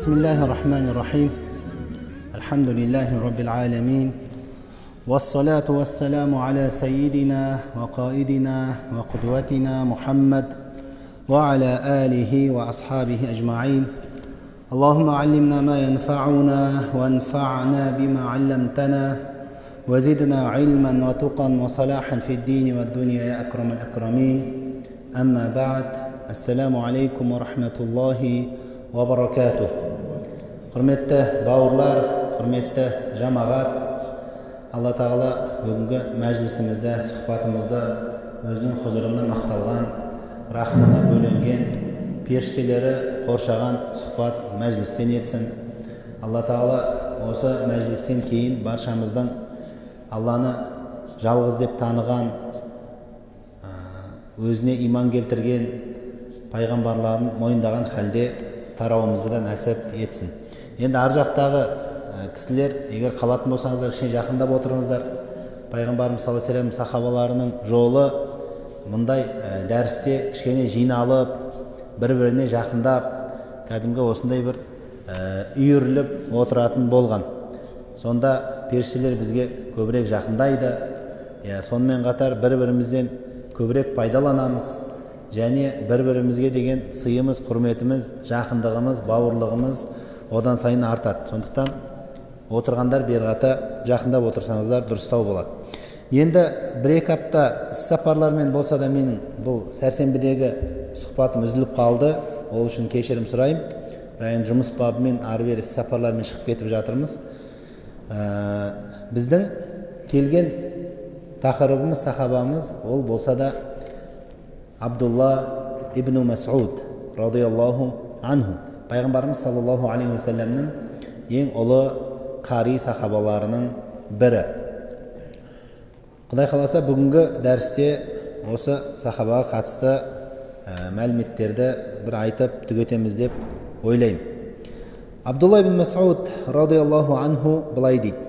بسم الله الرحمن الرحيم الحمد لله رب العالمين والصلاة والسلام على سيدنا وقائدنا وقدوتنا محمد وعلى آله وأصحابه أجمعين اللهم علمنا ما ينفعنا وانفعنا بما علمتنا وزدنا علما وتقا وصلاحا في الدين والدنيا يا أكرم الأكرمين أما بعد السلام عليكم ورحمة الله وبركاته. Құрметті бауырлар, құрметті жамағат, Алла Тағала бүгінгі мәжілісімізді, сұхбатымызды өзінің хұзырында мақталған, рахмына бөленген, періштелері қоршаған сұхбат мәжілістен етсін. Алла Тағала осы мәжілістен кейін баршамыздың Алланы жалғыз деп таныған, өзіне иман келтірген пайғамбарларын мойындаған халде тарауымызды да нәсіп етсін. Енді ар жақтағы кісілер, егер қалатын болсаңыздар, кішкене жақындап отырыңыздар. Пайғамбарымыз саллаллаху алейхи ва саллям сахабаларының жолы мұндай дәрісте кішкене жиналып, бір-біріне жақындап, кәдімгі осындай бір үйіріліп отыратын болған. Сонда періштелер бізге көбірек жақындайды. Сонымен қатар бір-бірімізден көбірек пайдаланамыз. Және бір-бірімізге деген сыйымыз, құрметіміз, жақындығымыз, бауырлығымыз одан сайын артады. Сондықтан отырғандар бері жақындап отырсаңыздар дұрыстау болады. Енді бір-екі апта іс-сапарлармен болса да менің бұл сәрсенбідегі сұхбатым үзіліп қалды. Ол үшін кешірім сұраймын. Бірақ жұмыс бабымен ары-бері іс-сапарлармен шығып кетіп жатырмыз. Біздің келген тақырыбымыз, сахабамыз ол болса да Абдулла ибн Мас'уд радиаллаху анху, пайғамбарымыз саллаллаху алейхи ва саллямның ең ұлы қари сахабаларының бірі. Құдай қаласа бүгінгі дәрісте осы сахабаға қатысты мәліметтерді бір айтып түгетеміз деп ойлаймын. Абдулла ибн Мас'уд радиаллаху анху былай дейді.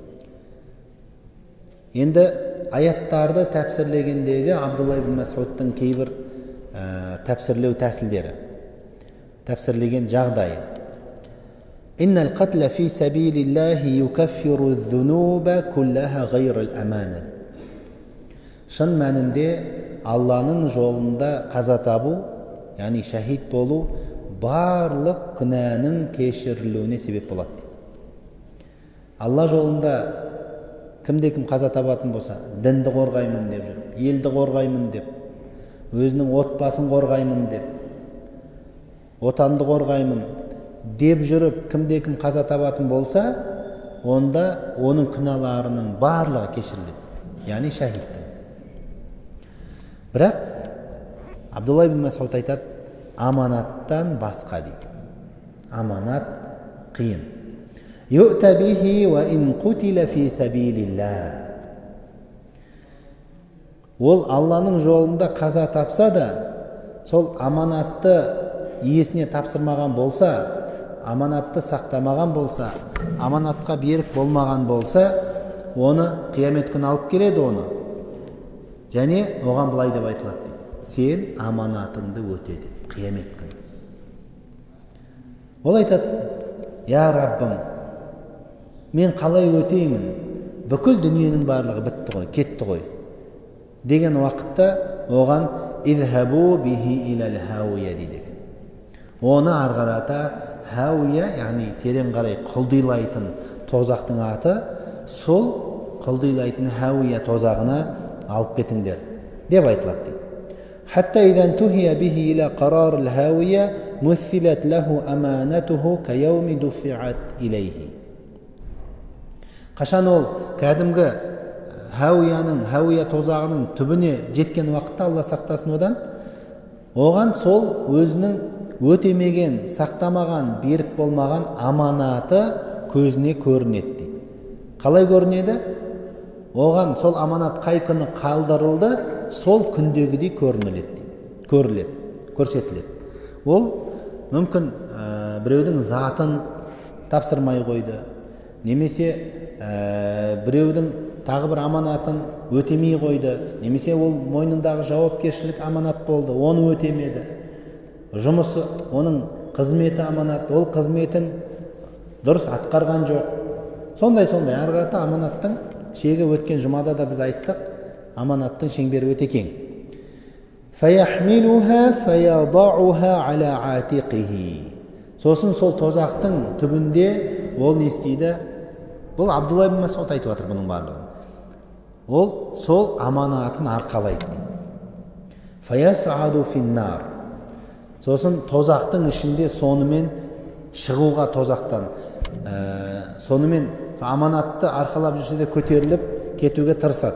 Енді аяттарды тәпсірлегендегі Абдулла ибн Мас'удтың кейбір тәпсірлеу тәсілдері, тәпсірлеген жағдайы. Иннал қатля фи сабилиллахи юкаффиру зунуба куллаха гайрал амана. Шын мәнінде Алланың жолында қаза табу, яғни шахид болу, барлық күнәнің кешірілуіне себеп болады дейді. Алла жолында кімде-кім қаза табатын болса, дінді қорғаймын деп жүріп, елді қорғаймын деп, өзінің отбасын қорғаймын деп, отанды қорғаймын деп жүріп, кімде-кім қаза табатын болса, онда оның күнәларының барлығы кешіріледі, яғни шахидтің. Бірақ Абдулла ибн Мас'уд айтады, аманаттан басқа дейді. Аманат қиын. Ю'та бихи ва ин қутила фи сабилилlah. Ол Алланың жолында қаза тапса да, сол аманатты иесіне тапсырмаған болса, аманатты сақтамаған болса, аманатқа берік болмаған болса, оны қиямет күні алып келеді оны. Және оған былай деп айтылады дейді. Сен аманатыңды өте деп, қиямет күні. Ол айтады, я Раббым, мен қалай өтеймін? Бүкіл дүниенің барлығы бітті ғой, кетті ғой. Деген уақытта оған изхабу бихи илал хауия дейді. Оны арғарата хауия, яғни терең қарай құлдилайтын тозақтың аты, сол құлдилайтын хауия тозағына алып кетіңдер деп айтылады дейді. Хатта идан тухия бихи ила қарар хауия муссилат лаху аманатуху каяуми дуфиат илейхи. Қашан ол кәдімгі хауия тозағының түбіне жеткен уақытта, Алла сақтасын оған сол өзінің өтемеген, сақтамаған, берік болмаған аманаты көзіне көрінеді дейді. Қалай көрінеді? Оған сол аманат қай күні қалдырылды, сол күндегідей көрсетіледі. Ол мүмкін біреудің затын тапсырмай қойды, немесе біреудің тағы бір аманатын өтемей қойды, немесе ол мойнындағы жауапкершілік аманат болды, оны өтемеді. Жұмысы, оның қызметі аманат, ол қызметін дұрыс атқарған жоқ. Сондай ары қарата аманаттың шегі өткен жұмада да біз айттық, аманаттың шеңбері өте кең. Фаяхмилуха фаядауха аля атиқихи. Сосын сол тозақтың түбінде ол не істейді? Бұл Абдулла ибн Мас'уд айтып жатыр бұның барлығын. Ол сол аманатын арқалайды дейді. Фаясаду финнар. Сосын тозақтың ішінде сонымен шығуға тозақтан, сонымен аманатты арқалап жүрсе де көтеріліп кетуге тырысады.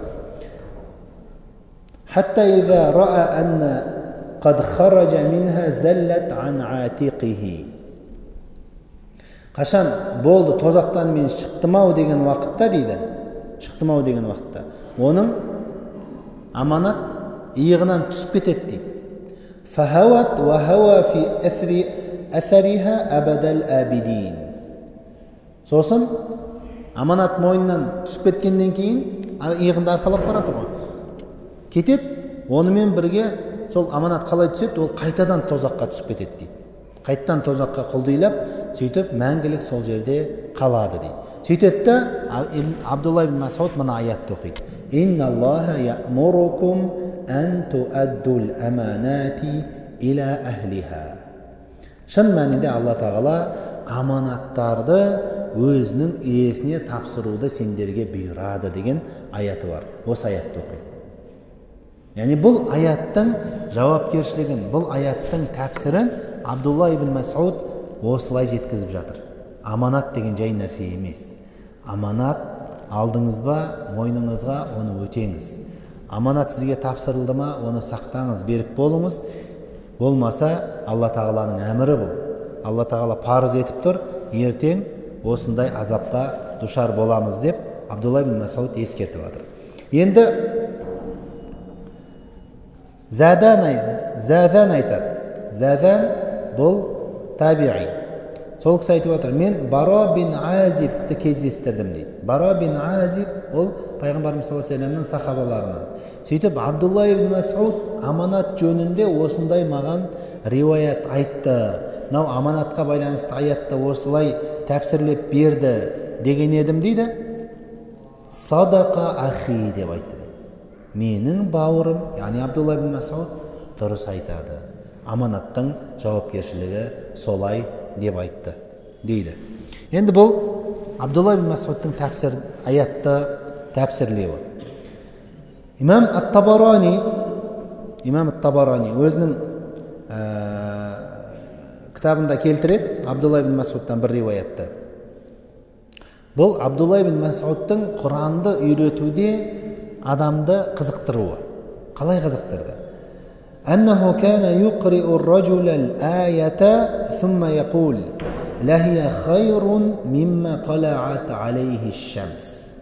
Хатта иза ра'a анна qad kharaja minha zallat an atiqihi. Қашан болды тозақтан мен шықтым-ау деген уақытта дейді, шықтым-ау деген уақытта оның аманат иығынан түсіп кетеді дейді. Фахават ва хава фи аthariha абадал абидин. Сосын аманат мойнынан түсіп кеткеннен кейін иығында арқалап бара тұр ғой. Кетеді, онымен бірге сол аманат қалай түседі, ол қайтадан тозаққа түсіп кетеді дейді. Қайттан тозаққа құлдилап, сөйтіп мәңгілік сол жерде қалады дейді. Сөйтеді де Абдулла ибн Мас'уд мына аятты оқиды. Инналлаха я'мурукум ан туаддул аманати иля ахлиха. Шын мәнінде Алла тағала аманаттарды өзінің иесіне тапсыруды сендерге бұйырады деген аяты бар. Осы аятты оқиды. Яғни бұл аяттың жауапкершілігін, бұл аяттың тәпсірін Абдулла ибн Мас'уд осылай жеткізіп жатыр. Аманат деген жай нәрсе емес. Аманат алдыңыз ба, мойныңызға оны өтеңіз. Аманат сізге тапсырылды ма, оны сақтаңыз, берік болыңыз. Болмаса, Алла тағаланың әмірі бұл. Алла тағала парыз етіп тұр, ертең осындай азапқа душар боламыз деп Абдулла ибн Мас'уд ескертіп жатыр. Енді Задан айтады. Задан бұл табиғи. Сол кісі айтып жатыр, мен Бара бин Азибті кездестірдім дейді. Бара бин Азиб ол пайғамбарымыз саллаллаху алейхи вассаламның сахабаларынан. Сөйтіп Абдулла ибн Мас'уд аманат жөнінде осындай маған риуаят айтты. Мынау аманатқа байланысты аятта осылай тәпсірлеп берді деген едім дейді. Садақа ахи деп айтты. Менің бауырым, яғни Абдулла ибн Мас'уд дұрыс айтады. Аманаттың жауапкершілігі солай деп айтты дейді. Енді бұл Абдулла ибн Мас'удтың аятты тәпсірлеуі. Имам ат-Табарани өзінің кітабында келтіреді Абдулла ибн Мас'удтан бір риуаятты. Бұл Абдулла ибн Мас'удтың Құранды үйретуде адамды қызықтыруы. Қалай қызықтырды? أنه كان يقرئ الرجل الآية ثم يقول لهي خير مما طلعت عليه الشمس.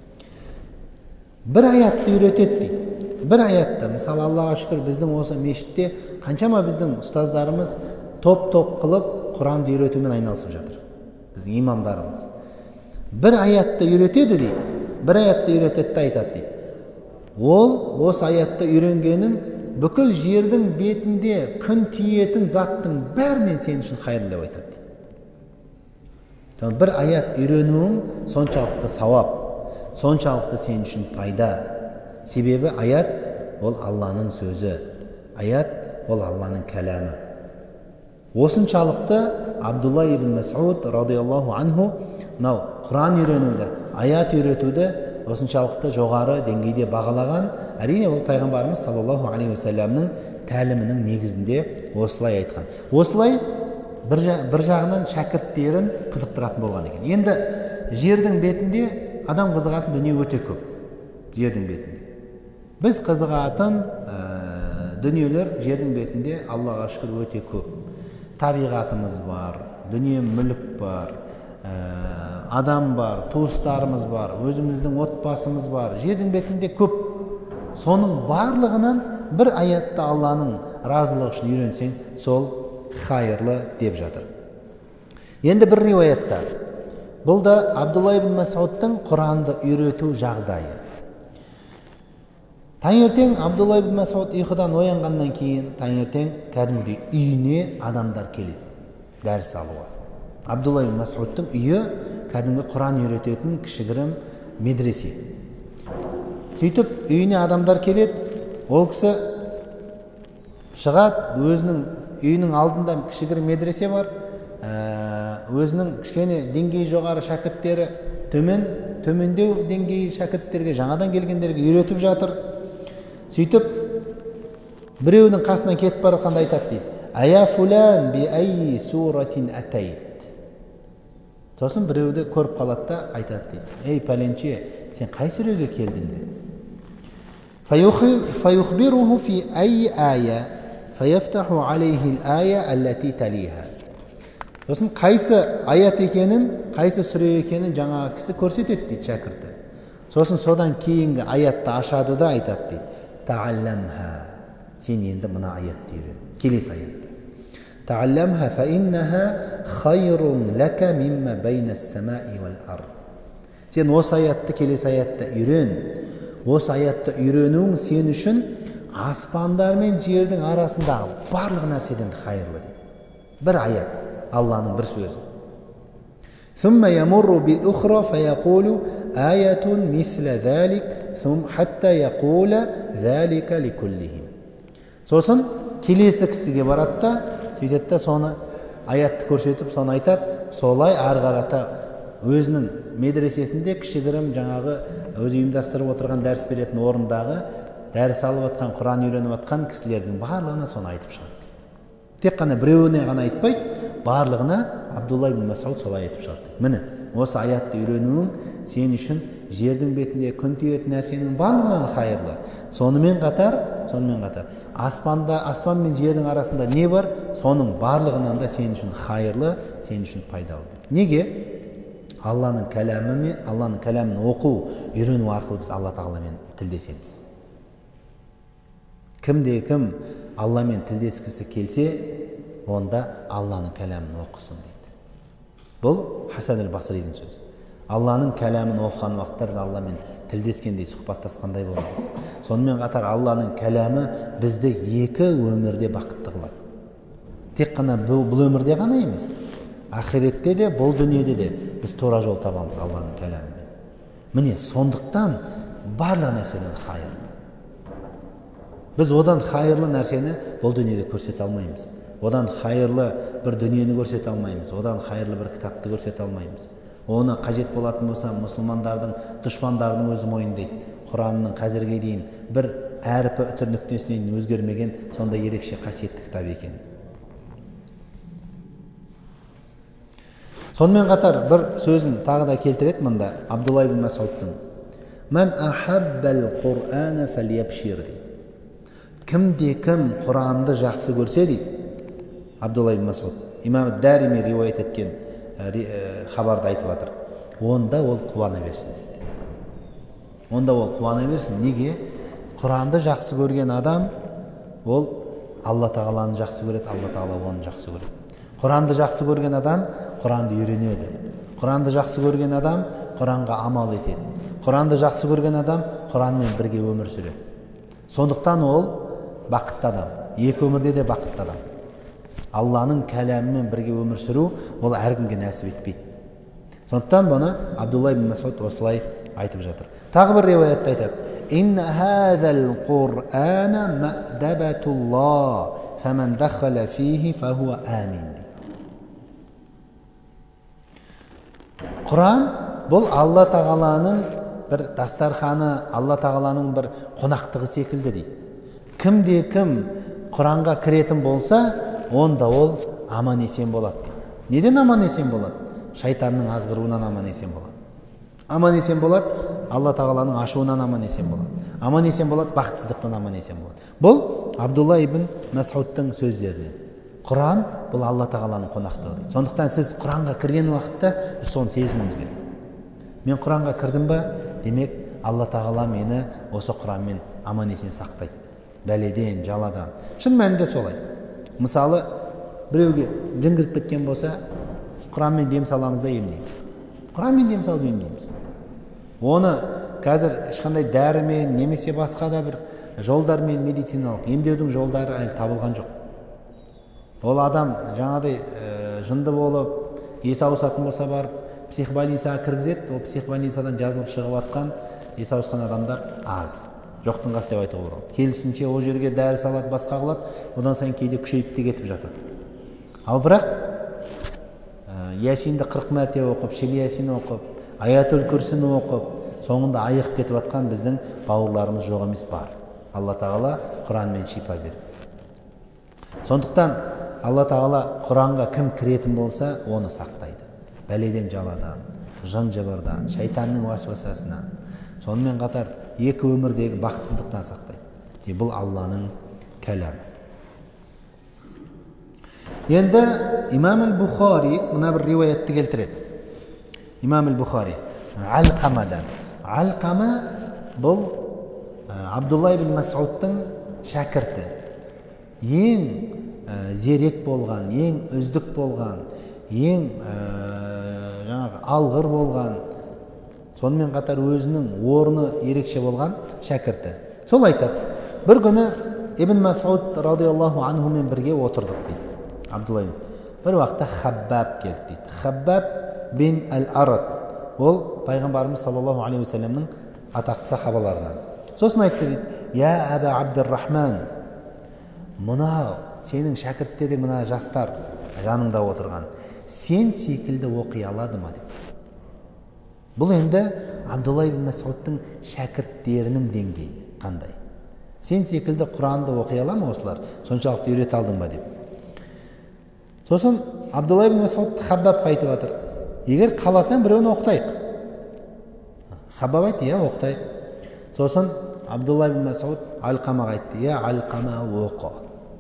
Bir аятты үйретеді дейді. Bir аятты, мысалы Аллаға шүкір біздің осы мешітте қаншама біздің ұстаздарымыз топ-топ қылып Құранды үйретумен айналысып жатыр. Біздің имамдарымыз. Bir аятты үйретеді дейді. Bir аятты үйретеді де айтады дейді. Ол осы аятты үйренгенің бүкіл жердің бетінде күн тиетін заттың бәрінен сен үшін қайырлы деп айтады дейді. Бір аят үйренуің соншалықты сауап, соншалықты сен үшін пайда. Себебі аят ол Алланың сөзі, аят ол Алланың кәләмі. Осыншалықты Абдулла ибн Мас'уд радиаллаху анху мынау Құран үйренуді, аят үйретуді осыншалықты жоғары деңгейде бағалаған. Әрине ол пайғамбарымыз саллаллаху алейхи вассаламның тәлімінің негізінде осылай айтқан. Осылай бір жағынан шәкірттерін қызықтыратын болған екен. Енді жердің бетінде адам қызығатын дүние өте көп. Жердің бетінде. Біз қызығатын дүниелер жердің бетінде Аллаға шүкір өте көп. Табиғатымыз бар, дүние мүлік бар, адам бар, туыстарымыз бар, өзіміздің отбасымыз бар, жердің бетінде көп. Соның барлығынан бір аятты Алланың разылығы үшін үйренсең, сол хайырлы деп жатыр. Енді бір риуаятта. Бұл да Абдулла ибн Мас'удтың Құранды үйрету жағдайы. Таңертең Абдулла ибн Мас'уд ұйқыдан оянғаннан кейін таңертең кәдімгідей үйіне адамдар келеді. дәріс алуға. Абдулла ибн Мас'удтың үйі кәдімгі Құран үйрететін кішігірім медресе. Сөйтіп үйіне адамдар келеді, ол кісі шығады, өзінің үйінің алдында кішігірім медресе бар, өзінің кішкене деңгейі жоғары шәкірттері, төмендеу деңгейі шәкірттерге, жаңадан келгендерге үйретіп жатыр. Сөйтіп біреуінің қасынан кетіп бара жатқанда айтады дейді: "Ая фулан би ай суратин атайт". Сосын біреуді көріп қалады да айтады дейді: "Ей пәленше, сен қай сүреге келдің?" дейді. فيخبره في أي آية فيفتح عليه الآية التي تليها. Сосын қайсы аят екенін, қайсы сүре екенін жаңағы кісі көрсетеді дейді шәкірті. Сосын содан кейінгі аятты ашады да айтады дейді: "Таалламха", сен енді мына аятты үйрен. Келесі аятты: "Таалламха фа иннаха хайрун лака мимма байна ас-самаи вал ард". Сен осы аятты, келесі аятты үйрен. Осы аятты үйренуің сен үшін аспандар мен жердің арасындағы барлық нәрседен хайырлы дейді. Бір аят, Алланың бір сөзі. ثم يمر بالأخرى فيقول آية مثل ذلك ثم حتى يقول ذلك لكلهم. Сосын келесі кісіге барады да, сөйтеді да соны аятты көрсетіп, соны айтады. Солай ары қарата өзінің медресесінде кішігірім жаңағы өзі ұйымдастырып отырған дәріс беретін орындағы дәріс алып жатқан, Құран үйреніп жатқан кісілердің барлығына соны айтып шығады. Тек қана біреуіне ғана айтпайды, барлығына Абдулла ибн Мас'уд солай айтып шығады. Міне, осы аятты үйренуің сен үшін жердің бетінде күн тиетін нәрсенің барлығынан хайырлы. Сонымен қатар аспан мен жердің арасында не бар, соның барлығынан да сен үшін хайырлы, сен үшін пайдалы. Неге? Алланың кәләмін оқу, үйрену арқылы біз Алла Тағаламен тілдесеміз. Кім Алламен тілдескісі келсе, онда Алланың кәләмін оқысын дейді. Бұл Хасан аль-Басридің сөзі. Алланың кәләмін оқыған уақытта біз Алламен тілдескендей, сұхбаттасқандай боламыз. Сонымен қатар Алланың кәләмі бізді екі өмірде бақытты қылады. Тек қана бұл өмірде ғана емес, ақиретте де, бұл дүниеде де біз тура жол табамыз Алланың кәләмімен. Міне, сондықтан барлық нәрседен хайырлы. Біз одан хайырлы нәрсені бұл дүниеде көрсете алмаймыз. Одан хайырлы бір дүниені көрсете алмаймыз. Одан хайырлы бір кітапты көрсете алмаймыз. Оны қажет болатын болса, мұсылмандардың, дұшпандарының өзі мойындайды. Құранның қазірге дейін бір әріпі үтір нүктесінен өзгермеген сондай ерекше қасиетті кітап екен. Сонымен қатар бір сөзін тағы да келтіреді мұнда Абдулла ибн Мас'удтың: "Ман ахаббал Құр'ана фальябшир" дейді. Кім Құранды жақсы көрсе дейді, Абдулла ибн Мас'уд имам Дарими риуаят еткен хабарды айтып жатыр, онда ол қуана берсін дейді. Онда ол қуана берсін. Неге? Құранды жақсы көрген адам, ол Алла Тағаланы жақсы көреді, Алла Тағала оны жақсы көреді. Құранды жақсы көрген адам Құранды үйренеді. Құранды жақсы көрген адам Құранға амал етеді. Құранды жақсы көрген адам Құранмен бірге өмір сүреді. Сондықтан ол бақытты адам. Екі өмірде де бақытты адам. Алланың кәләмімен бірге өмір сүру ол әркімге нәсіп етпейді. Сондықтан бұны Абдулла ибн Мас'уд осылай айтып жатыр. Тағы бір риуаятта айтады: "Инна хазал Құр'ана мадабатуллах, фаман дахала фихи фахуа амин". Құран бұл Алла Тағаланың бір дастарханы, Алла Тағаланың бір қонақтығы секілді дейді. Кім Құранға кіретін болса, онда ол аман есен болады дейді. Неден аман есен болады? Шайтанның азғыруынан аман есен болады. Аман есен болады, Алла Тағаланың ашуынан аман есен болады. Аман есен болады, бақытсыздықтан аман есен болады. Бұл Абдулла ибн Мас'удтың сөздерінен. Құран бұл Алла Тағаланың қонақтығы дейді. Сондықтан сіз Құранға кірген уақытта біз соны сезінуіміз керек. Мен Құранға кірдім ба, демек Алла Тағала мені осы Құранмен аман есен сақтайды. Бәледен, жаладан. Шын мәнінде солай. Мысалы, біреуге жын кіріп кеткен болса, Құранмен дем саламыз да емдейміз. Құранмен дем салып емдейміз. Оны қазір ешқандай дәрімен немесе басқа да бір жолдармен медициналық емдеудің жолдары әлі табылған жоқ. Ол адам жаңағыдай жынды болып есі ауысатын болса барып психбольницаға кіргізеді. Ол психбольницадан жазылып шығып жатқан есі ауысқан адамдар аз, жоқтың қасы деп айтуға болады. Керісінше ол жерге дәрі салады, басқа қылады, одан сайын кейде күшейіп те кетіп жатады. Ал бірақ Ясинді 40 мәрте оқып, Шел Ясин оқып, Аятул Күрсіні оқып, соңында айығып кетіп жатқан біздің бауырларымыз жоқ емес, бар. Алла Тағала Құранмен шипа берді. Сондықтан Алла Тағала Құранға кім кіретін болса, оны сақтайды. Бәледен, жаладан, жын-жыбырдан, шайтанның уасуасасынан. Сонымен қатар екі өмірдегі бақытсыздықтан сақтайды. Бұл Алланың кәламы. Енді Имам Бұхари мына бір риуаятты келтіреді. Имам Бұхари Алқамадан. Алқама бұл Абдулла ибн Мас'удтың шәкірті. Ең зерек болған, ең үздік болған, ең алғыр болған, сонымен қатар өзінің орны ерекше болған шәкірті. Сол айтады. Бір күні Ибн Мас'уд радиаллаху анхумен бірге отырдық дейді. Абдулла бір уақытта Хаббаб келді дейді. Хаббаб бин Ал-Арад. Ол пайғамбарымыз саллаллаху алейхи вассаламның атақты сахабаларынан. Сосын айтты дейді: "Я Аба Абдуррахман, мынау сенің шәкірттері, мына жастар жаныңда отырған, сен секілді оқи алады ма?" деп. Бұл енді Абдулла ибн Мас'удтың шәкірттерінің деңгейі қандай? Сен секілді Құранды оқи ала ма осылар? Соншалықты үйрете алдың ба деп. Сосын Абдулла ибн Мас'уд Хаббабқа айтып жатыр: "Егер қаласаң біреуін оқытайық." Хаббаб айтты: "Иә, оқытайық." Сосын Абдулла ибн Мас'уд Алқамаға айтты: "Я Алқама, оқы."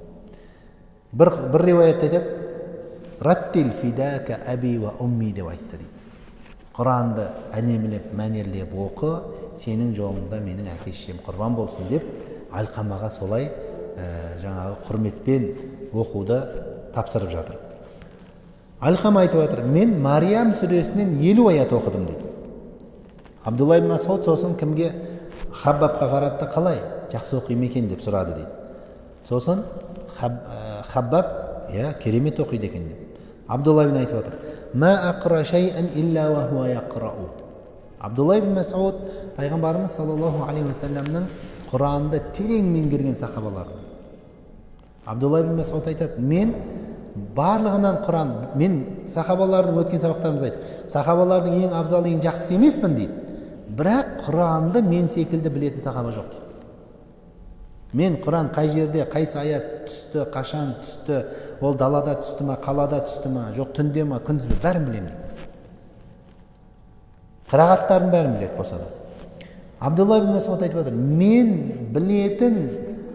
Бір риуаятта айтады: "Раттил фидака аби ва умми" деп айтты дейді. Құранды әнемілеп, мәнерлеп оқы, сенің жолыңда менің әке-шешем құрбан болсын деп Алқамаға солай жаңағы құрметпен оқуды тапсырып жатыр. Алқама айтып жатыр: "Мен Мариям сүресінен 50 аят оқыдым" дейді. Абдулла ибн Мас'уд сосын кімге? Хаббабқа қарады, қалай? Жақсы оқиды екен деп сұрады дейді. Сосын Хаббаб: "Я, керемет оқиды екен" деп. Абдулла ибн айтып жатыр: "Ма ақра шайъан илля ва хуа яқрау." Абдулла ибн Мас'уд пайғамбарымыз саллаллаху алейхи вассаламның Құранды терең меңгерген сахабалардан. Абдулла ибн Мас'уд айтады: "Мен барлығынан Құран, мен сахабалардың өткен сабақтарымыз айттық, сахабалардың ең абзалы, ең жақсысы емеспін" дейді. "Бірақ Құранды мен секілді білетін сахаба жоқ" дейді. "Мен Құран қай жерде, қайсы аят түсті, қашан түсті, ол далада түсті ма, қалада түсті ма, жоқ түнде ма, күндіз бе, бәрін білемін" дейді. Қырағаттарын бәрін біледі болса да. Абдулла ибн Мас'уд айтып жатыр: "Мен білетін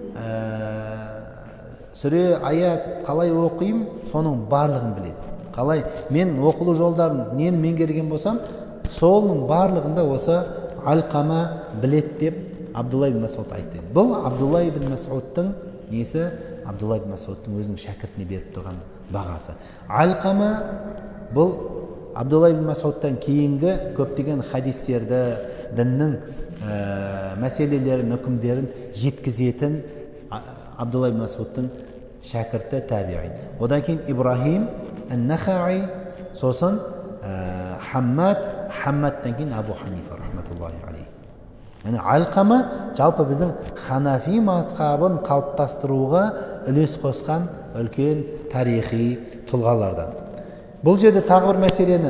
сүре, аят қалай оқимын, соның барлығын біледі. Қалай мен оқылу жолдарын нені меңгерген болсам, солының барлығында осы Алқама біледі" деп Абдулла ибн Мас'уд айтты. Бұл Абдулла ибн Мас'удтың несі? Абдулла ибн Мас'удтың өзінің шәкіртіне беріп тұрған бағасы. Алқама бұл Абдулла ибн Мас'удтан кейінгі көптеген хадистерді, діннің мәселелерін, үкімдерін жеткізетін Абдулла ибн Мас'удтың шәкірті, табиғин. Одан кейін Ибрахим ан-Нахаи, сосын Хаммадтан кейін Абу Ханифа рахматуллахи алейхи. Яғни Алқама жалпы біздің Ханафи мазхабын қалыптастыруға үлес қосқан үлкен тарихи тұлғалардан. Бұл жерде тағы бір мәселені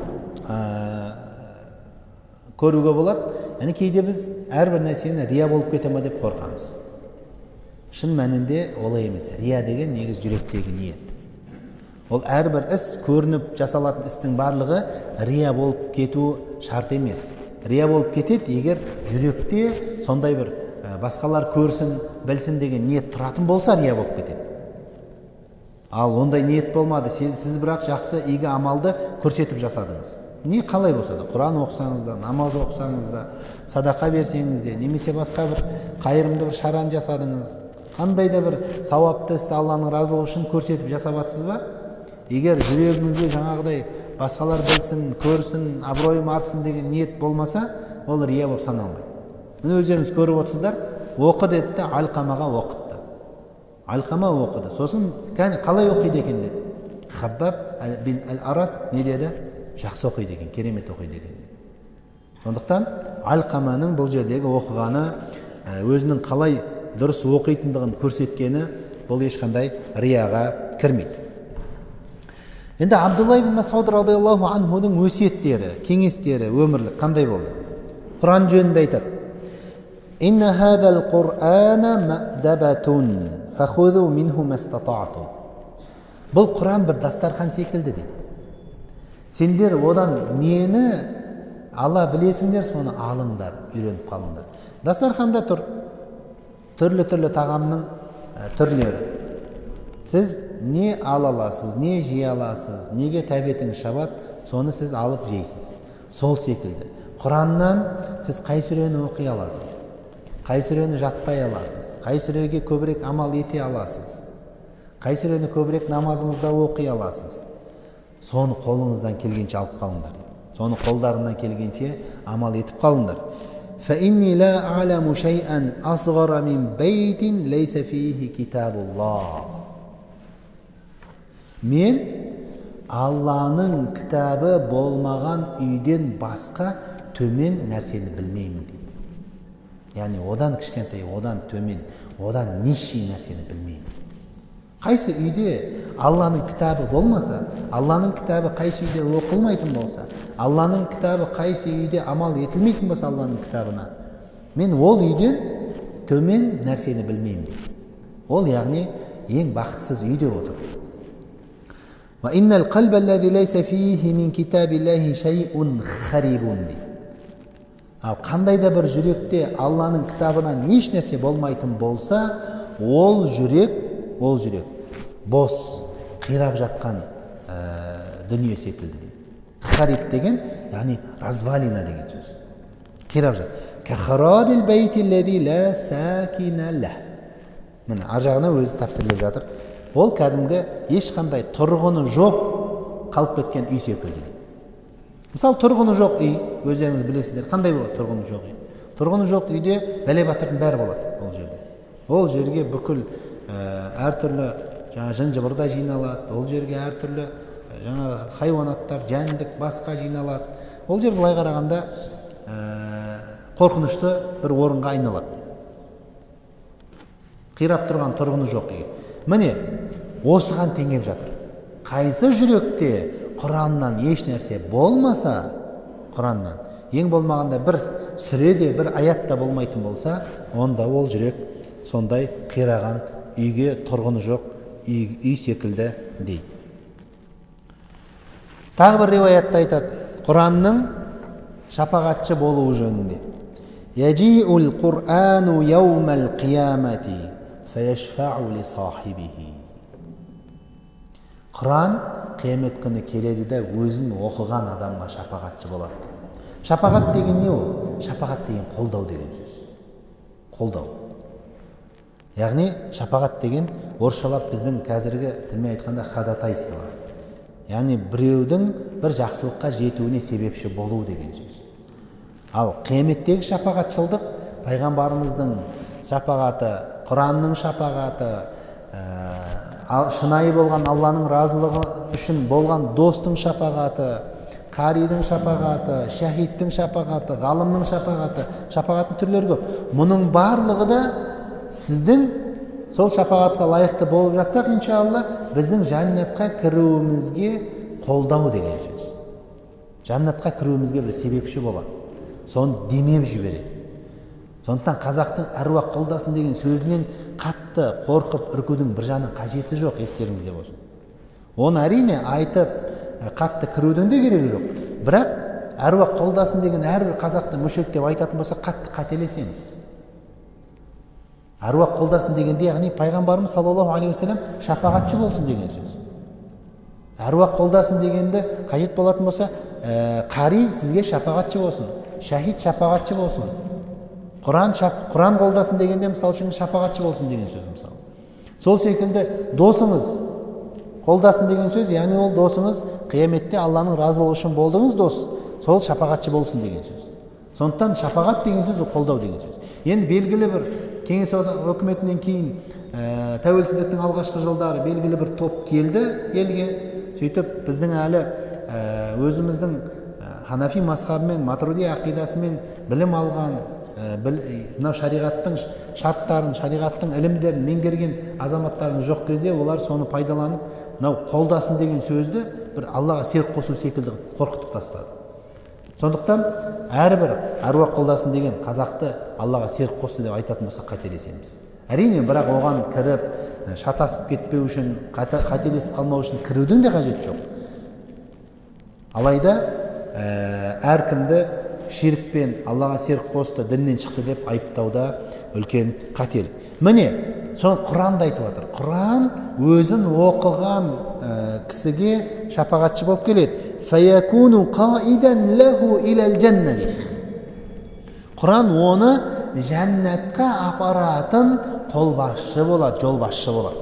көруге болады. Яғни кейде біз әрбір нәрсені рия болып кете ме деп қорқамыз. Шын мәнінде олай емес. Рия деген негіз жүректегі ниет. Ол әрбір іс, көрініп жасалатын істің барлығы рия болып кету шарт емес. Рия болып кетеді, егер жүректе сондай бір басқалар көрсін, білсін деген ниет тұратын болса, рия болып кетеді. Ал ондай ниет болмады, сіз бірақ жақсы игі амалды көрсетіп жасадыңыз. Не қалай болса да, Құран оқысаңыз да, намаз оқысаңыз да, садақа берсеңіз де, немесе басқа бір қайырымды бір шаран жасадыңыз, қандай да бір сауапты істі Алланың разылығы үшін көрсетіп жасап жатсыз ба? Егер жүрегіңізде жаңағыдай басқалар білсін, көрсін, абыройым артсын деген ниет болмаса, ол рия болып саналмайды. Міне өздеріңіз көріп отырсыздар, оқы деді де Алқамаға оқытты. Алқама оқыды. Сосын қалай оқиды екен деді. Хаббаб бин Ал-Арат не деді? Жақсы оқиды екен, керемет оқиды екен. Сондықтан Алқаманың бұл жердегі оқығаны, өзінің қалай дұрыс оқитындығын көрсеткені, бұл ешқандай рияға кірмейді. Енді Абдулла ибн Мас'уд радиаллаху анхудың өсиеттері, кеңестері, өмірлік қандай болды? Құран жөнінде айтады: «Инна хадал Құр'ана мa'дабатун, фахузу минху мастатa'тум». Бұл Құран бір дастархан секілді дейді. Сендер одан нені ала білесіңдер, соны алыңдар, үйреніп қалыңдар. Дастарханда тұр түрлі тағамның түрлері. Сіз не ала аласыз, не жей аласыз, неге тәбетіңіз шабат, соны сіз алып жейсіз. Сол секілді Құраннан сіз қай сүрені оқи аласыз, қай сүрені жаттай аласыз, қай сүреге көбірек амал ете аласыз, қай сүрені көбірек намазыңызда оқи аласыз, соны қолыңыздан келгенше алып қалыңдар. Соны қолдарынан келгенше амал етіп қалыңдар. فإني لا أعلم شيئا أصغر من بيت ليس فيه كتاب الله. Мен Алланың кітабы болмаған үйден басқа төмен нәрсені білмеймін дейді. Яғни одан кішкентай, одан төмен, одан ниши нәрсені білмеймін. Қайсы үйде Алланың кітабы болмаса, Алланың кітабы қайсы үйде оқылмайтын болса, Алланың кітабы қайсы үйде амал етілмейтін болса Алланың кітабына, мен ол үйден төмен нәрсені білмеймін дейді. Ол яғни ең бақытсыз үйде отыр. Ва иннал қалба аллази лайса фиhi min китабиллахи шайун харибун дейді. Ал қандай да бір жүректе Алланың кітабынан еш нәрсе болмайтын болса, ол жүрек бос, қирап жатқан дүние секілді дейді. Хариб деген, яғни развалина деген сөз. Қирап жат. Кахарабил бейти лази ла сакина ла. Міне ар жағына өзі тәпсірлеп жатыр. Ол кәдімгі ешқандай тұрғыны жоқ қалып кеткен үй секілді дейді. Мысалы, тұрғыны жоқ үй, өздеріңіз білесіздер, қандай болады тұрғыны жоқ үй? Тұрғыны жоқ үйде бәле батырдың бәрі болады ол жерде. Ол жерге бүкіл әртүрлі жын-жыбырда жиналады, ол жерге әртүрлі хайуанаттар, жәндік, басқа жиналады. Ол жер былай қарағанда қорқынышты бір орынға айналады. Қирап тұрған тұрғыны жоқ үй. Міне, осыған теңеп жатыр. Қайсы жүректе Құраннан еш нәрсе болмаса, Құраннан ең болмағанда бір сүреде, бір аятта болмайтын болса, онда ол жүрек сондай қираған үйге тұрғыны жоқ үй секілді дейді. Тағы бір риуаятта айтады, Құранның шапағатшы болуы жөнінде. Яжиул Құрану яумал қиямати фаяшфау ли сахибихи. Құран қиямет күні келеді де өзін оқыған адамға шапағатшы болады. Шапағат деген не ол? Шапағат деген қолдау деген сөз. Қолдау. Яғни шапағат деген орысшалап біздің қазіргі тілмен айтқанда ходатайство. Яғни біреудің бір жақсылыққа жетуіне себепші болу деген сөз. Ал қияметтегі шапағатшылдық пайғамбарымыздың шапағаты, Құранның шапағаты, шынайы болған Алланың разылығы үшін болған достың шапағаты, қаридің шапағаты, шахидтің шапағаты, ғалымның шапағаты, шапағаттың түрлері көп. Мұның барлығы да сіздің сол шапағатқа лайықты болып жатсақ, иншалла, біздің жәннатқа кіруімізге қолдау деген сөз. Жәннатқа кіруімізге бір себепші болады. Соны демеп жібереді. Сондықтан қазақтың әруақ қолдасын деген сөзінен қатты қорқып үркудің бір жағынан қажеті жоқ, естеріңізде болсын. Оны әрине айтып қатты кірудің де керегі жоқ. Бірақ әруақ қолдасын деген әрбір қазақты мүшрик деп айтатын болса, қатты қателесеміз. Әруақ қолдасын дегенде, яғни пайғамбарымыз саллаллаху алейхи вассалам шапағатшы болсын деген сөз. Әруақ қолдасын дегенде қажет болатын болса, қари сізге шапағатшы болсын, шахид шапағатшы болсын. Құран қолдасын дегенде, мысалы үшін шапағатшы болсын деген сөз мысалы. Сол секілді досыңыз қолдасын деген сөз, яғни ол досыңыз қияметте Алланың разылығы үшін болдыңыз дос, сол шапағатшы болсын деген сөз. Сондықтан шапағат деген сөз қолдау деген сөз. Енді белгілі бір кеңес өкіметінен кейін тәуелсіздіктің алғашқы жылдары белгілі бір топ келді елге. сөйтіп біздің әлі өзіміздің ханафи мазхабымен, матруди ақидасымен білім алған, мынау шариғаттың шарттарын, шариғаттың ілімдерін меңгерген азаматтарымыз жоқ кезде олар соны пайдаланып, мынау қолдасын деген сөзді бір Аллаға серік қосу секілді қорқытып тастады. Сондықтан әрбір әруақ қолдасын деген қазақты Аллаға серік қосты деп айтатын болсақ қателесеміз. Әрине, бірақ оған кіріп, шатасып кетпеу үшін, қателесіп қалмау үшін кірудің де қажет жоқ. Алайда әркімді ширкпен Аллаға серік қосты, діннен шықты деп айыптауда үлкен қателік. Міне, соны Құранды айтып жатыр. Құран өзін оқыған кісіге шапағатшы болып келеді. Фаякуну қаидан лаху илал джаннати. Құран оны жәннатқа апаратын қолбасшы болады, жолбасшы болады.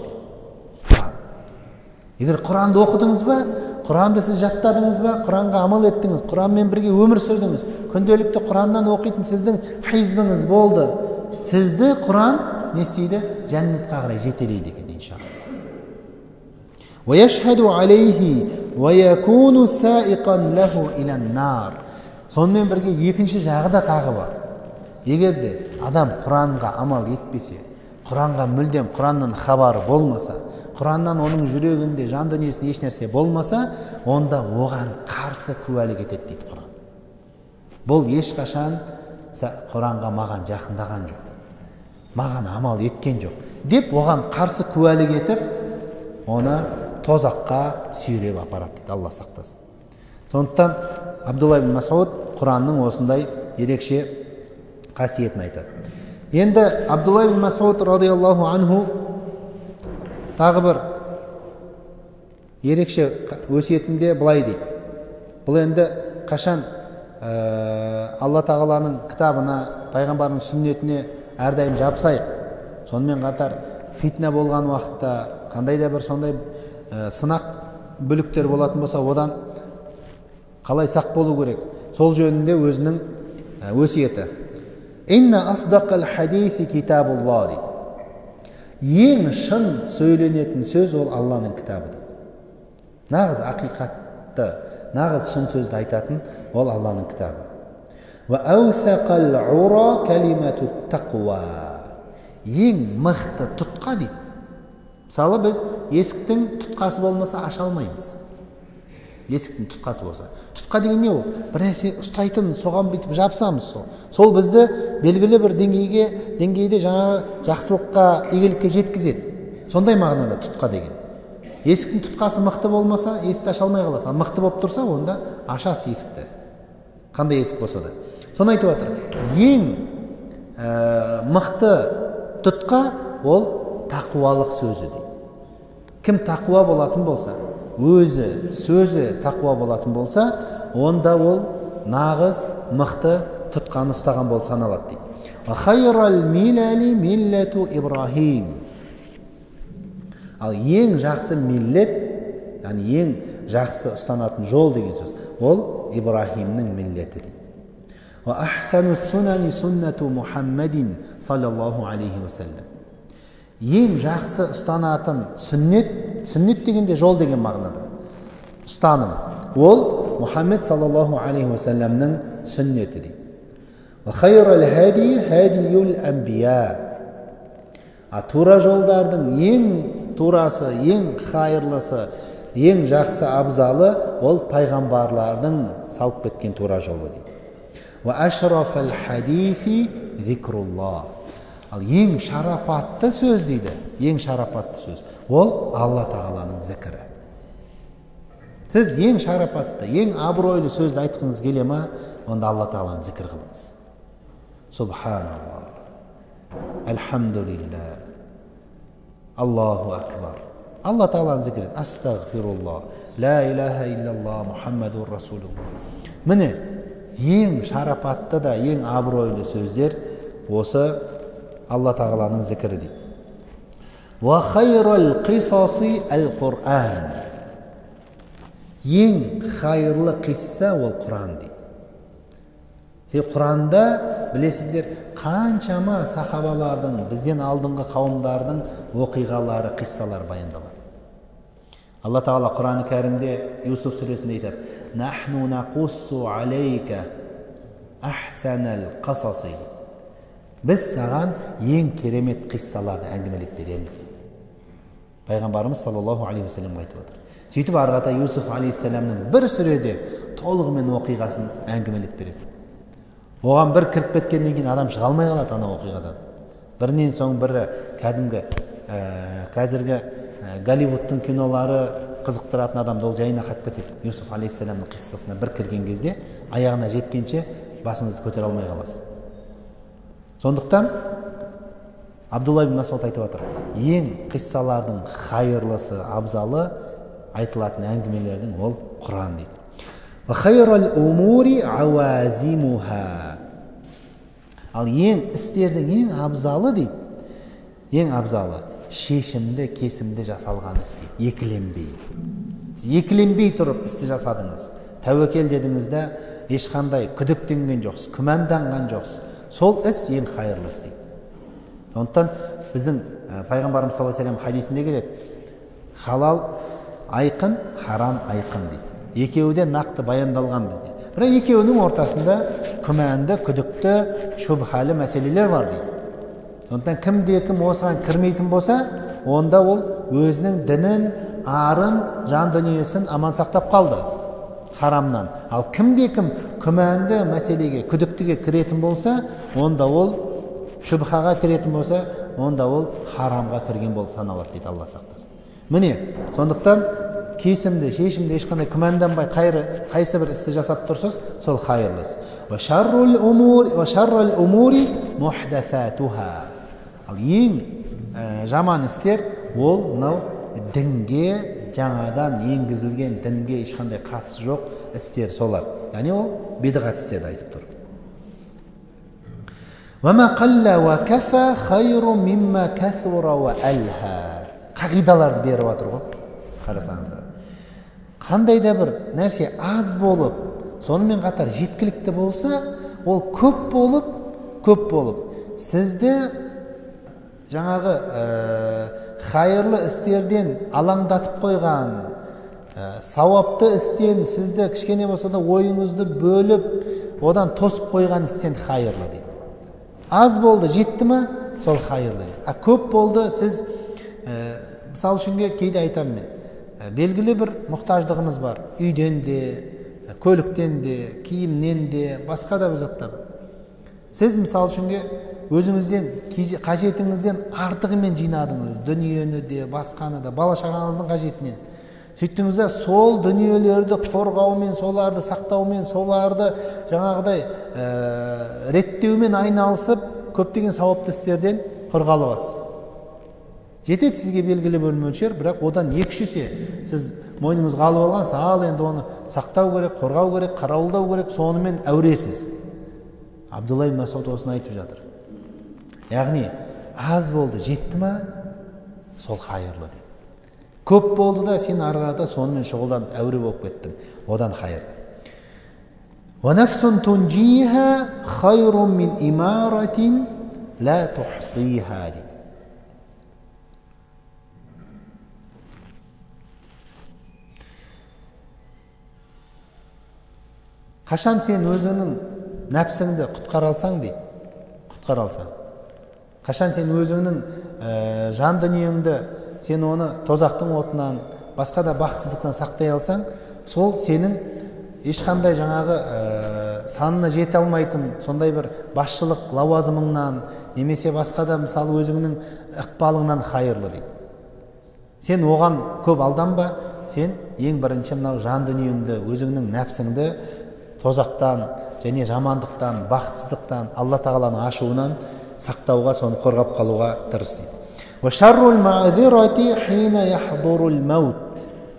Егер Құранды оқыдыңыз ба, Құранды сіз жаттадыңыз ба, Құранға амал еттіңіз, Құранмен бірге өмір сүрдіңіз, күнделікті Құраннан оқитын сіздің хизбіңіз болды. Сізді Құран не істейді? Жәннатқа қарай жетелейді екен, иншалла. وَيَشْهَدُ عَلَيْهِ وَيَكُونُ سَائِقًا لَهُ إِلَى النَّارِ. Сонымен бірге екінші жағы да тағы бар. Егер де адам Құранға амал етпесе, Құранға мүлдем Құраннан хабары болмаса, Құраннан оның жүрегінде, жан дүниесінде еш нәрсе болмаса, онда оған қарсы куәлік етеді дейді Құран. Бұл ешқашан Құранға маған жақындаған жоқ, маған амал еткен жоқ деп оған қарсы куәлік етіп, оны тозаққа сүйреп апарады дейді, Алла сақтасын. Сондықтан Абдулла ибн Масуд Құранның осындай ерекше қасиетін айтады. Енді Абдулла ибн Масуд радиаллаху анху тағы бір ерекше өсиетінде былай дейді. Бұл енді қашан Алла тағаланың кітабына, пайғамбардың сүннетіне әрдайым жапсайық. Сонымен қатар фитна болған уақытта, қандай да бір сондай сынақ бүліктер болатын болса, одан қалай сақ болу керек? Сол жөнінде өзінің өсиеті. Инна асдақал хадиси китабулла дейді. Ең шын сөйленетін сөз ол Алланың кітабы дейді. Нағыз ақиқатты, нағыз шын сөзді айтатын ол Алланың кітабы. Ва аусақал ура калимату тақуа. Ең мықты тұтқа дейді. Мысалы, біз есіктің тұтқасы болмаса аша алмаймыз. Есіктің тұтқасы болса. Тұтқа деген не ол? Бір нәрсе ұстайтын, соған бүйтіп жапсамыз сол. Сол бізді белгілі бір деңгейде жаңа жақсылыққа, игілікке жеткізеді. Сондай мағынада тұтқа деген. Есіктің тұтқасы мықты болмаса, есікті аша алмай қаласың. Мықты болып тұрса, онда ашасыз есікті. Қандай есік болса да. Соны айтып жатыр. Ең мықты тұтқа ол тақуалық сөзі дейді. Кім тақуа болатын болса, өзі, сөзі тақуа болатын болса, онда ол нағыз мықты тұтқаны ұстаған болып саналады дейді. Хайрал милали миллату Ибрахим. Ал ең жақсы миллет, яғни ең жақсы ұстанатын жол деген сөз, ол Ибрахимнің миллеті дейді. Ва ахсану сунани суннату Мухаммадин саллаллаху алейхи ва саллям. Ең жақсы ұстанатын сүннет дегенде жол деген мағынада ұстаным, ол Мұхаммед саллаллаху алейхи ва саллямның сүннеті дейді. Ва хайрал хади хадиюл анбия. Тура жолдардың ең турасы, ең хайырлысы, ең жақсы абзалы ол пайғамбарлардың салып кеткен тура жолы дейді. Ва ашрафал хадиси зикруллах. Ал ең шарапатты сөз дейді, ең шарапатты сөз ол Алла тағаланың зікірі. Сіз ең шарапатты, ең абыройлы сөзді айтқыңыз келе ма, онда Алла тағаланың зікір қылыңыз. Субханаллах, альхамдулилlah, Аллаху акбар. Алла тағаланың зікір ет. Астағфируллах, ла илаха иллаллах, Мухаммадур расулуллах. Міне, ең шарапатты да, ең абыройлы сөздер осы Алла тағаланың зікірі дейді. Ва хайрал қисаси әл-Құран. Ең хайырлы қисса ол Құран дейді. Құранда білесіздер, қаншама сахабалардың, бізден алдыңғы қауымдардың оқиғалары, қиссалар баяндалады. Алла Тағала Құран кәрімде Юсуф сүресінде айтады: «Нахну нақуссу алейка ахсанал қасаси». Біз саған ең керемет қиссаларды әңгімелеп береміз дейді. Пайғамбарымыз саллаллаху алейхи вассалам айтып отыр. Сөйтіп арғата Юсуф алейхиссаламның бір сүреде толығымен оқиғасын әңгімелеп береді. Оған бір кіріп кеткеннен кейін адам шыға алмай қалады ана оқиғадан. Бірінен соң бірі кәдімгі қазіргі Голливудтың кинолары қызықтыратын адамды ол жайына қатып кетеді. Юсуф алейхиссаламның қиссасына бір кірген кезде аяғына жеткенше басыңызды көтере алмай қаласыз. Сондықтан Абдулла ибн Масуд айтып отыр: ең қиссалардың хайырлысы, абзалы айтылатын әңгімелердің ол Құран дейді. Вахайрал умури ауазимуха. Ал ең істердің ең абзалы дейді. Ең абзалы шешімді, кесімді жасалған іс дейді. Екіленбей. Екіленбей тұрып істі жасадыңыз. Тәуекел дедіңізді, ешқандай күдіктенген жоқсыз, күмәнданған жоқсыз. Сол іс ең хайырлы іс дейді. Сондықтан біздің пайғамбарымыз саллаллаху алейхи вассалам хадисінде келеді: халал айқын, харам айқын дейді. Екеуі де нақты баяндалған бізде. Бірақ екеуінің ортасында күмәнді, күдікті, шубхалы мәселелер бар дейді. Сондықтан кімде-кім осыған кірмейтін болса, онда ол өзінің дінін, арын, жан дүниесін аман сақтап қалды харамнан. Ал кімде-кім күмәнді мәселеге, күдіктіге кіретін болса, онда ол шубхаға кіретін болса, онда ол харамға кірген болып саналады дейді. Алла сақтасын. Міне, сондықтан кесімді, шешімді ешқандай күмәнданбай қайсы бір істі жасап тұрсыз, сол хайырлы іс. Ва шаррул умури мухдасатуха. Ал ең жаман істер ол мынау дінге жаңадан енгізілген, дінге ешқандай қатысы жоқ істер солар. Яғни ол бидғат істерді айтып тұр. Ва ма қалла ва кафа хайру мимма касура ва алха. Қағидаларды беріп жатыр ғой. Қарасаңыздар. Қандай да бір нәрсе аз болып, сонымен қатар жеткілікті болса, ол көп болып, сізді жаңағы хайырлы істерден алаңдатып қойған, сауапты істен сізді кішкене болса да ойыңызды бөліп, одан тосып қойған істен хайырлы дейді. Аз болды, жетті ма, сол хайырлы. Көп болды, сіз мысал үшін кейде айтамын мен, белгілі бір мұқтаждығымыз бар. Үйден де, көліктен де, киімнен де, басқа да бір заттардан. Сіз мысал үшін өзіңізден, қажетіңізден артығымен жинадыңыз. Дүниені де, басқаны да, бала шағаңыздың қажетінен. Сөйттіңізде сол дүниелерді қорғаумен, соларды сақтаумен, соларды жаңағыдай реттеумен айналысып, көптеген сауапты істерден қорғалып жатсыз. Жетеді сізге белгілі бір мөлшер, бірақ одан 2-3 есе сіз мойныңызға алып алғансыз, ал енді оны сақтау керек, қорғау керек, қарауылдау керек, сонымен әуресіз. Абдулла ибн Масуд осыны айтып жатыр. Яғни аз болды, жетті ма, сол хайырлы дейді. Көп болды да сен арғарда сонымен шұғылданып әуре болып кеттің, одан хайырлы. Ва нафсун тунжиха хайрун мин имаратин ла тухсиха дейді. Қашан сен өзіңнің нәпсіңді құтқара алсаң дейді, құтқара алсаң. Қашан сен өзіңнің жан дүниеңді, сен оны тозақтың отынан, басқа да бақытсыздықтан сақтай алсаң, сол сенің ешқандай жаңағы санына жете алмайтын сондай бір басшылық лауазымыңнан, немесе басқа да мысалы өзіңнің ықпалыңнан хайырлы дейді. Сен оған көп алданба, сен ең бірінші мынау жан дүниеңді, өзіңнің нәпсіңді тозақтан және жамандықтан, бақытсыздықтан, Алла Тағаланың ашуынан сақтауға, соны қорғап қалуға тырыс дейді. Ва шаррул маъзирати хина яхдурул маут.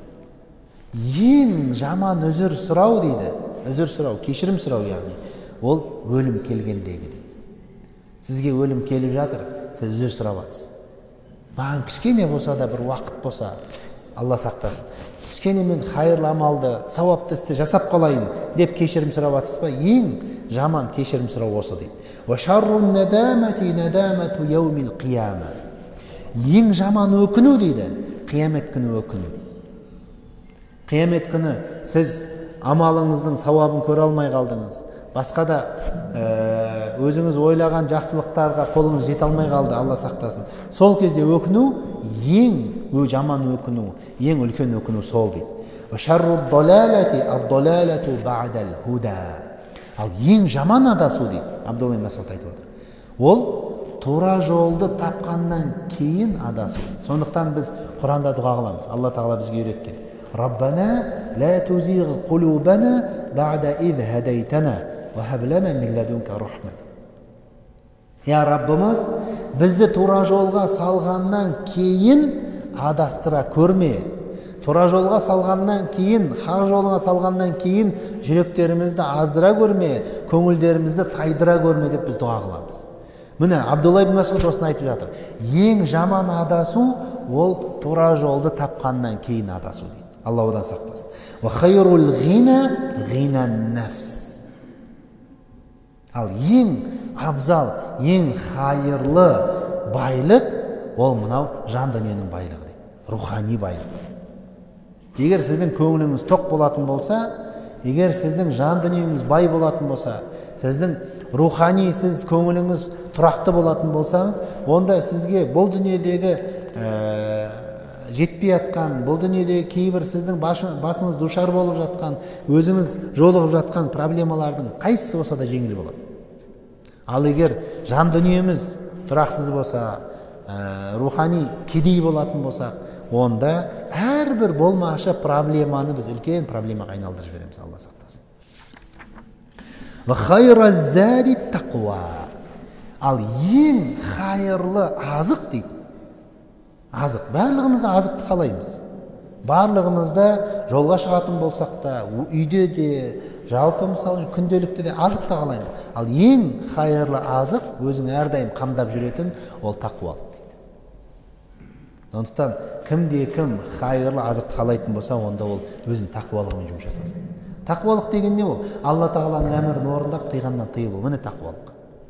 Ең жаман үзір сұрау дейді. Үзір сұрау, кешірім сұрау яғни. Ол өлім келгендегі дейді. Сізге өлім келіп жатыр, сіз үзір сұрап жатсыз. Маған кішкене болса да бір уақыт болса, Алла сақтасын. Кішкене мен хайырлы амалды, сауапты істі жасап қалайын деп кешірім сұрап жатсыз ба? Ең жаман кешірім сұрау осы дейді. Ва шаррун надамати надамату яумил қияма. Ең жаман өкіну дейді, қиямет күні өкіну дейді. Қиямет күні сіз амалыңыздың сауабын көре алмай қалдыңыз. Басқа да өзіңіз ойлаған жақсылықтарға қолыңыз жете алмай қалды, Алла сақтасын. Сол кезде өкіну ең жаман өкіну, ең үлкен өкіну сол дейді. Ал ең жаман адасу дейді, Абдулла ибн Мас'уд айтып отыр. Ол тура жолды тапқаннан кейін адасу. Сондықтан біз Құранда дұға қыламыз. Алла тағала бізге үйреткен. Раббана ла тузигh қулубана ба'да из хадайтана ва хаб лана мин ладунка рахма. Я Раббымыз, бізді тура жолға салғаннан кейін адастыра көрме. Тура жолға салғаннан кейін, хақ жолға салғаннан кейін жүректерімізді аздыра көрме, көңілдерімізді тайдыра көрме деп біз дұға қыламыз. Міне Абдулла ибн Мас'уд осыны айтып жатыр. Ең жаман адасу ол тура жолды тапқаннан кейін адасу дейді. Алла одан сақтасын. Ва хайрул ғина ғинан нафс. Ал ең абзал, ең хайырлы байлық ол мынау жан дүниенің байлығы дейді. Рухани байлық. Егер сіздің көңіліңіз тоқ болатын болса, егер сіздің жан дүниеңіз бай болатын болса, сіздің рухани сіз көңіліңіз тұрақты болатын болсаңыз, онда сізге бұл дүниедегі жетпей жатқан, бұл дүниедегі кейбір сіздің басыңыз душар болып жатқан, өзіңіз жолығып жатқан проблемалардың қайсысы болса да жеңіл болады. Ал егер жан дүниеміз тұрақсыз болса, рухани кедей болатын болсақ, онда әрбір болмашы проблеманы біз үлкен проблемаға айналдырып жібереміз. Алла сақтасын. Ва хайраз зади тақуа. Ал ең хайырлы азық дейді. Азық. Барлығымызда азықты қалаймыз. Барлығымызда жолға шығатын болсақ та, үйде де, жалпы мысалы күнделікті де азықты қалаймыз. Ал ең хайырлы азық, өзің әрдайым қамдап жүретін, ол тақуалық дейді. Сондықтан кімде-кім хайырлы азықты қалайтын болса, онда ол өзінің тақуалығымен жұмыс жасасын. Тақуалық деген не ол? Алла тағаланың әмірін орындап, тыйғаннан тыйылу. Міне тақуалық.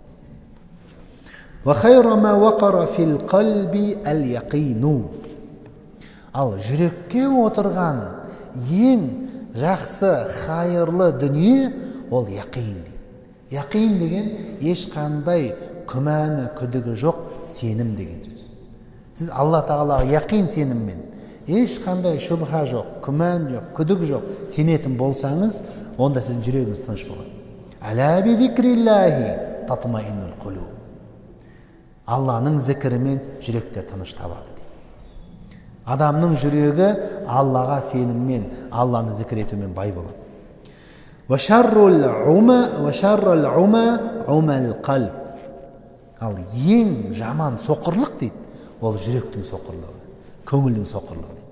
Ва хайра ма вақара фил қалби әл яқину. Ал жүрекке отырған ең жақсы хайырлы дүние ол яқин дейді. Яқин деген ешқандай күмәні, күдігі жоқ сенім деген сөз. Сіз Алла тағалаға яқин сеніммен, ешқандай шубха жоқ, күмән жоқ, күдік жоқ сенетін болсаңыз, онда сіздің жүрегіңіз тыныш болады. Әла би зикриллахи татмаиннул қулуб. Алланың зікірімен жүректер тыныш табады дейді. Адамның жүрегі Аллаға сеніммен, Алланы зікір етумен бай болады. Ва шаррул ума умал қалб. Ал ең жаман соқырлық дейді, ол жүректің соқырлығы, көңілдің соқырлығы дейді.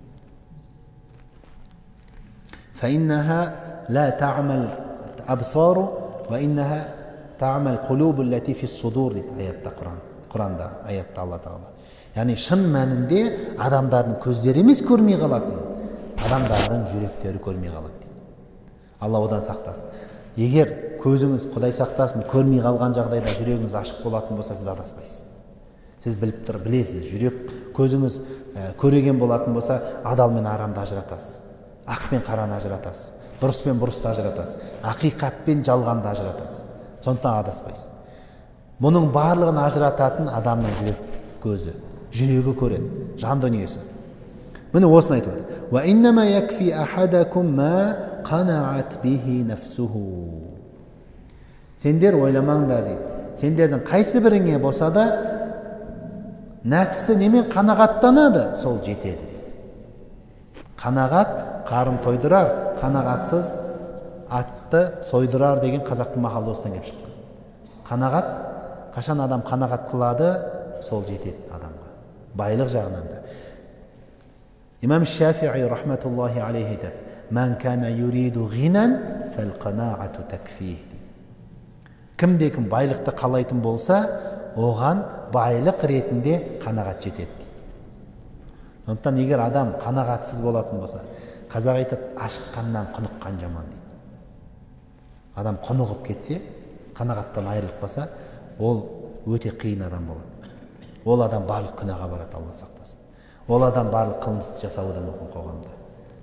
فإنها لا تعمل أبصار وإنها تعمل قلوب التي في الصدور дейді аятта Құранда, аятта Алла тағала. Яғни шын мәнінде адамдардың көздері емес көрмей қалатын, адамдардың жүректері көрмей қалады дейді. Алла одан сақтасын. Егер көзіңіз, Құдай сақтасын, көрмей қалған жағдайда жүрегіңіз ашық болатын болса, сіз адаспайсыз. Сіз біліп тұр, білесіз, жүрек, көзіңіз көреген болатын болса, адал мен арамды ажыратасыз. Ақ пен қараны ажыратасыз. Дұрыс пен бұрысты ажыратасыз. Ақиқат пен жалғанды ажыратасыз. Сондықтан адаспайсыз. Мұның барлығын ажырататын адамның жүрек көзі, жүрегі көреді, жан дүниесі. Міне осыны айтып отыр. Ва иннама якфи ахадакум ма қанаат бихи нафсуху. Сендер ойламаңдар дейді. Сендердің қайсы біріңе болса да нәпсі немен қанағаттанады, сол жетеді дейді. Қанағат қарын тойдырар, қанағатсыз атты сойдырар деген қазақтың мақалы осыдан келіп шыққан. Қанағат, қашан адам қанағат қылады, сол жетеді адамға. Байлық жағынан да. Имам Шафиғи рахматуллахи алейхи айтады: "Ман кана юриду ғинан фал қанаату такфих." Кімде-кім байлықты қалайтын болса, оған байлық ретінде қанағат жетеді. Сондықтан егер адам қанағатсыз болатын болса, қазақ айтады, ашыққаннан құныққан жаман дейді. Адам құнығып кетсе, қанағаттан айырылып қалса, ол өте қиын адам болады. Ол адам барлық күнәға барады, Алла сақтасын. Ол адам барлық қылмысты жасауы да мүмкін қоғамда.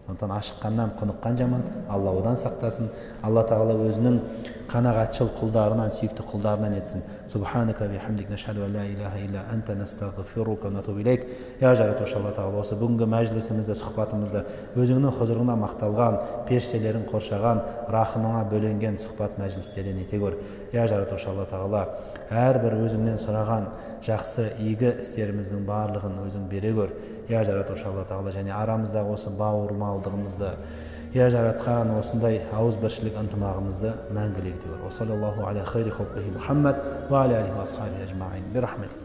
сондықтан ашыққаннан құныққан жаман. Алла одан сақтасын. Алла тағала өзінің қанағатшыл құлдарынан, сүйікті құлдарынан етсін. Субханака бихамдик нашхаду ан ла илаха илля анта настағфирука ва натубу илейк. Я жаратушы Алла тағала, осы бүгінгі мәжілісімізді, сұхбатымызды өзіңнің хұзурыңда мақталған, періштелерің қоршаған, рахымыңа бөленген сұхбат мәжілістерден ете көр. Я жаратушы Алла тағала, әрбір өзіңнен сұраған жақсы игі істеріміздің барлығын өзің бере көр. Я жаратушы Алла тағала, және арамыздағы осы бауырмалдығымызды, я жаратқан осындай ауызбіршілік ынтымағымызды мәңгілік ете көр. Ва саллаллаху аля хайри халқихи Мұхаммад ва аля алихи ва асхабихи ажмаин. Бирахмет.